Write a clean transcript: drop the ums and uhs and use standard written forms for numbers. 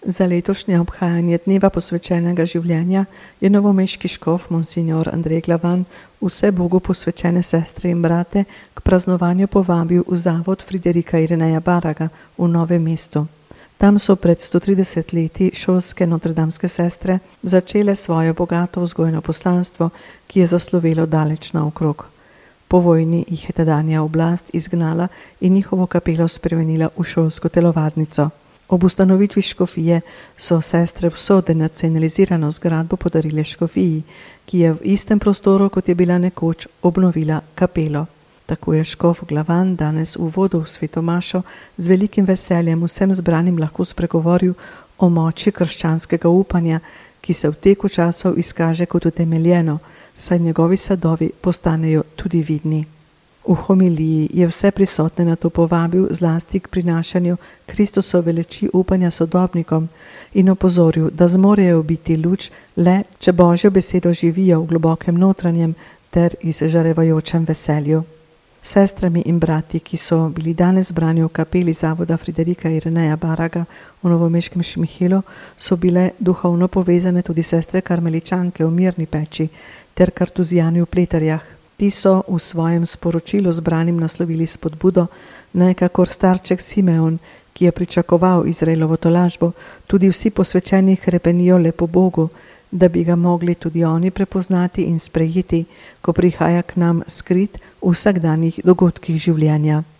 Za letošnje obhajanje dneva posvečenega življenja je novomeški škof monsignor Andrej Glavan vse Bogu posvečene sestre in brate k praznovanju povabil v zavod Friderika Ireneja Baraga v Novem mestu. Tam so pred 130 leti šolske notredamske sestre začele svoje bogato vzgojno poslanstvo, ki je zaslovelo daleč naokrog. Po vojni jih je tedanja oblast izgnala in njihovo kapelo spremenila v šolsko telovadnico. Ob ustanovitvi škofije so sestre vso denacionalizirano zgradbo podarile škofiji, ki je v istem prostoru, kot je bila nekoč, obnovila kapelo. Tako je škof Glavan danes v uvodu v sveto mašo z velikim veseljem vsem zbranim lahko spregovoril o moči krščanskega upanja, ki se v teku časov izkaže kot utemeljeno, saj njegovi sadovi postanejo tudi vidni. V homiliji je vse prisotne na to povabil zlasti k prinašanju Kristusove leči upanja sodobnikom in opozoril, da zmorejo biti luč le, če Božjo besedo živijo v globokem notranjem ter izžarevajočem veselju. Sestrami in brati, ki so bili danes zbrani v kapeli zavoda Friderika Ireneja Baraga v novomeškem Šmihelu, so bile duhovno povezane tudi sestre karmeličanke v Mirni peči ter kartuzijani v Pleterjah. Ti so v svojem sporočilu zbranim naslovili spodbudo, naj kakor starček Simeon, ki je pričakoval Izraelovo tolažbo, tudi vsi posvečeni hrepenijo le po Bogu, da bi ga mogli tudi oni prepoznati in sprejeti, ko prihaja k nam skrit v vsakdanjih dogodkih življenja.